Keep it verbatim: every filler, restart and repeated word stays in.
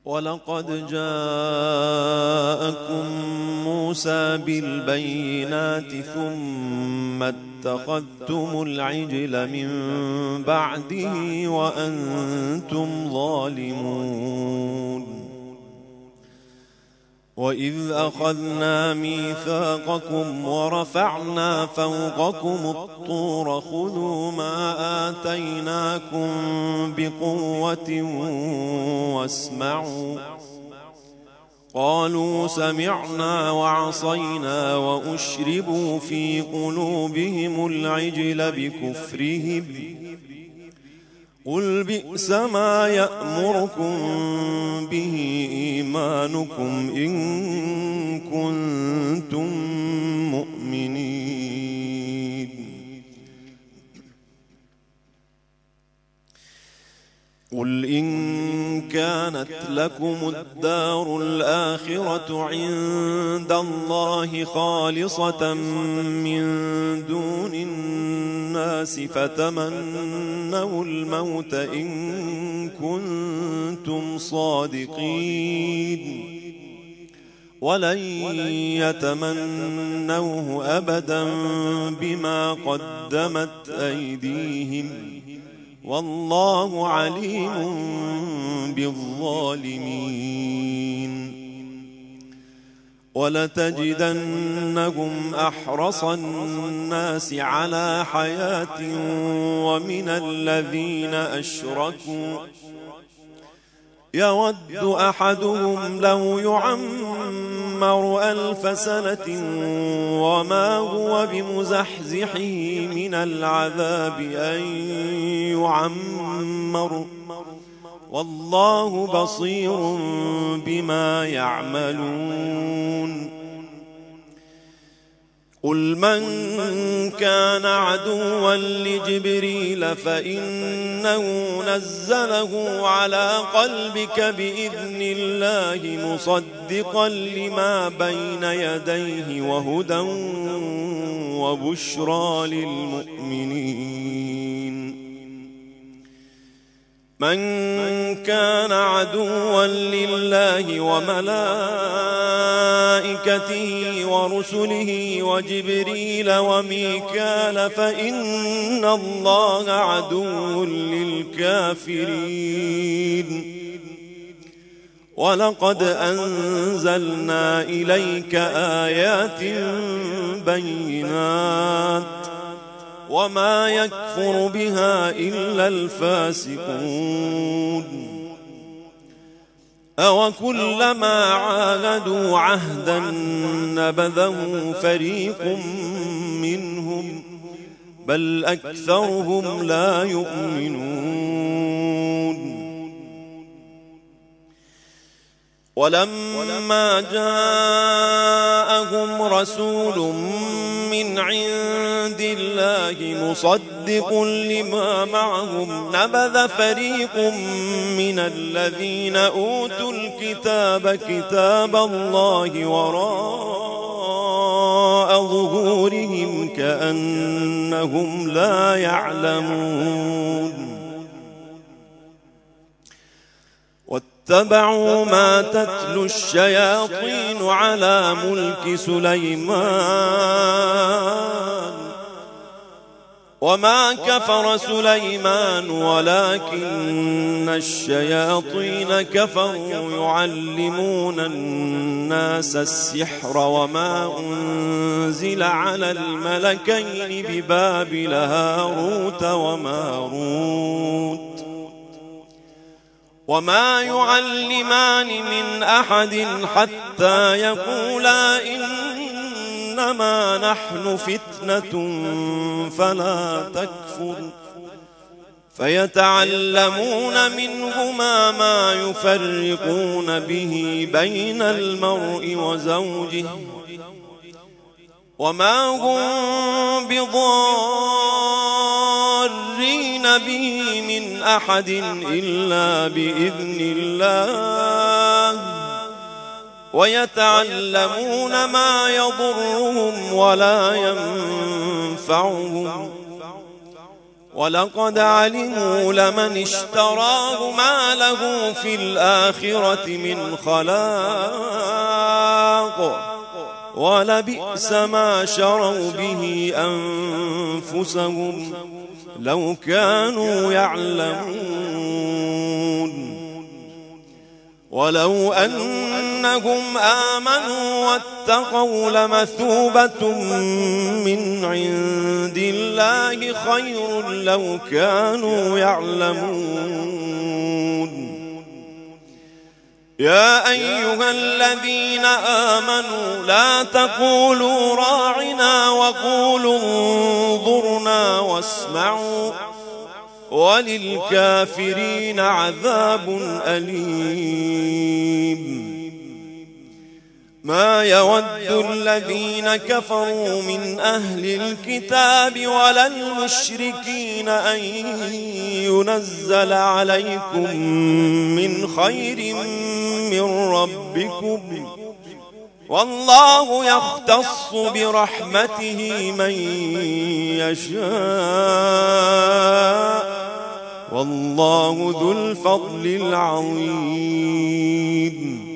ولقد جاءكم موسى بالبينات ثم اتخذتم العجل من بعده وأنتم ظالمون. وإذ أخذنا ميثاقكم ورفعنا فوقكم الطور خذوا ما آتيناكم بقوة واسمعوا. قالوا سمعنا وعصينا وأشربوا في قلوبهم العجل بكفرهم. قل بئس ما يأمركم به إيمانكم إن كنتم مؤمنين. قل إن كانت لكم الدار الآخرة عند الله خالصة من دون الناس فتمنوا الموت إن كنتم صادقين ولن يتمنوه أبدا بما قدمت أيديهم والله عليم بالظالمين. ولتجدنهم أحرص الناس على حياة ومن الذين أشركوا يود أحدهم لو يعمر ألف سنة وما هو بمزحزحه من العذاب أن يعمر والله بصير بما يعملون. قل من كان عدوا لجبريل فإنه نزله على قلبك بإذن الله مصدقا لما بين يديه وهدى وبشرى للمؤمنين. من كان عدوا لله وملائكته ورسله وجبريل وميكال فإن الله عدو للكافرين. ولقد أنزلنا إليك آيات بينات وما يكفر بها إلا الفاسقون. أوكلما عاهدوا عهدا نبذه فريق منهم بل أكثرهم لا يؤمنون. ولما جاءهم رسول من عند الله مصدق لما معهم نبذ فريق من الذين أوتوا الكتاب كتاب الله وراء ظهورهم كأنهم لا يعلمون. واتبعوا ما تتلو الشياطين على ملك سليمان وما كفر سليمان ولكن الشياطين كفروا يعلمون الناس السحر وما أنزل على الملكين ببابل هاروت وماروت وما يعلمان من أحد حتى يقولا إنما نحن فتنة فلا تكفر فيتعلمون منهما ما يفرقون به بين المرء وزوجه وما هم بضارين به من أحد إلا بإذن الله ويتعلمون ما يضرهم ولا ينفعهم ولقد علموا لمن اشتراه ما له في الآخرة من خلاق ولبئس ما شروا به أنفسهم لو كانوا يعلمون ولو أنهم آمنوا واتقوا لمثوبة من عند الله خير لو كانوا يعلمون يا أيها الذين آمنوا لا تقولوا راعنا وقولوا انظرنا واسمعوا وللكافرين عذاب أليم ما يود الذين كفروا من أهل الكتاب ولا المشركين أن ينزل عليكم من خير من ربكم والله يختص برحمته من يشاء والله ذو الفضل العظيم